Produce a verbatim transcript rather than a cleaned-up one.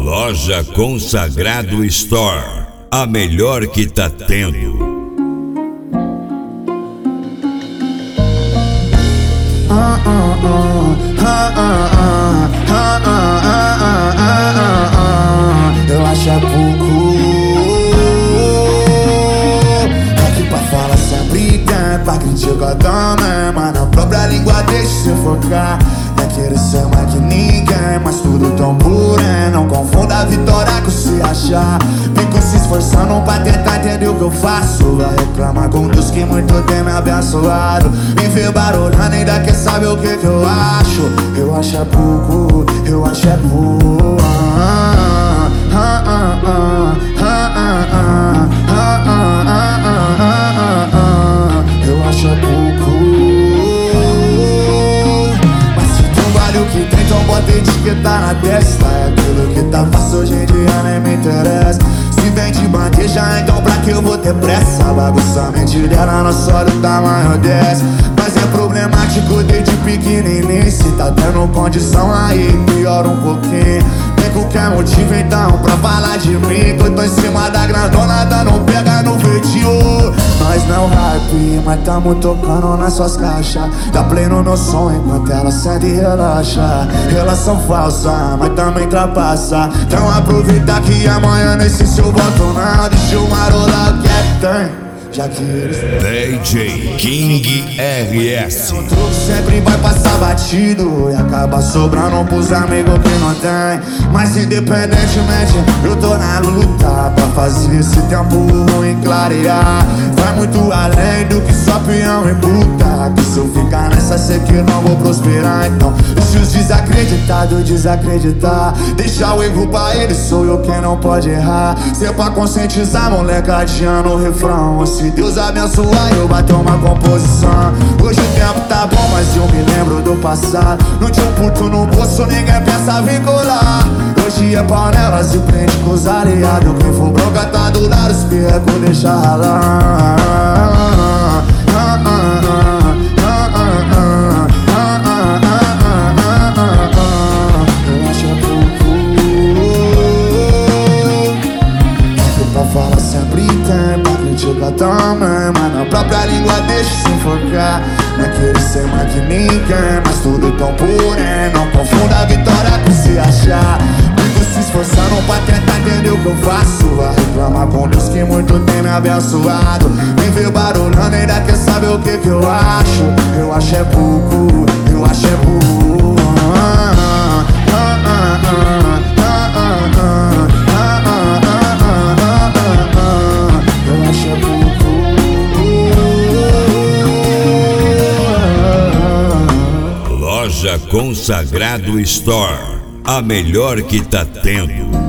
Loja Consagrado Store, a melhor que tá tendo. Eu acho é pouco. Aqui pra falar sempre tem, pra criticar também, mas na própria língua deixa se focar. Não quero ser mais que ninguém, mas tudo tão puro, hein? Não confunda a vitória com se achar. Fico se esforçando pra tentar entender o que eu faço. Vai reclamar com Deus que muito tem me abençoado. Me vê barulhando, ainda quer saber o que que eu acho. Eu acho é pouco, eu acho é pouco. Ah, ah, ah, ah, ah, ah, ah, ah, ah, ah, ah. Eu acho é pouco. O que tem, então bota etiqueta na testa. É aquilo que tá fácil hoje em dia nem me interessa. Se vem de bandeja, então pra que eu vou ter pressa? Bagunça a mente dela, não só do tamanho dessa. Mas é problemático desde pequenininho. Se tá tendo condição aí, piora um pouquinho. Tem qualquer motivo então pra falar de mim. Que eu tô em cima da grandona, dando pega no vídeo. Nós não hype, mas tamo tocando nas suas caixas. Dá play no meu som enquanto ela sente e relaxa. Relação falsa, mas também trapaça. Então aproveita que amanhã nesse seu voto não. Deixa eu marolar o que é que tem. Já que eles D J King R S. O truque sempre vai passar batido e acaba sobrando pros amigos que não tem. Mas independentemente, eu tô na luta pra fazer esse tempo ruim clarear. Vai muito além do que só peão e puta. Que se eu ficar nessa sei que não vou prosperar. Então deixa os desacreditados desacreditar. Deixa o erro pra eles, sou eu quem não pode errar. Se é pra conscientizar, molecadinha no refrão. Se Deus abençoar, eu bater uma composição. Hoje o tempo tá bom, mas eu me lembro do passado. Não tinha um puto no bolso, ninguém pensa vincular. Hoje é panelas e prende com os aliados. Quem for bronca tá do lado, os perrecos deixa ralar. Eu acho é pouco. É pra falar sempre tem, pra criticar também, mas na própria língua deixa se enfocar. Não quero ser mais que ninguém, mas tudo tão puro, hein? Não confunda a vitória com se achar. Fico se esforçando pra tentar entender o que eu faço. Vai reclamar com Deus que muito tem me abençoado. Me vê barulhando, ainda quer saber o que que eu acho. Eu acho é pouco, eu acho é pouco. Ah, ah, ah, ah, ah, ah, ah, ah, ah. Eu acho é pouco. Loja Consagrado Store, a melhor que tá tendo.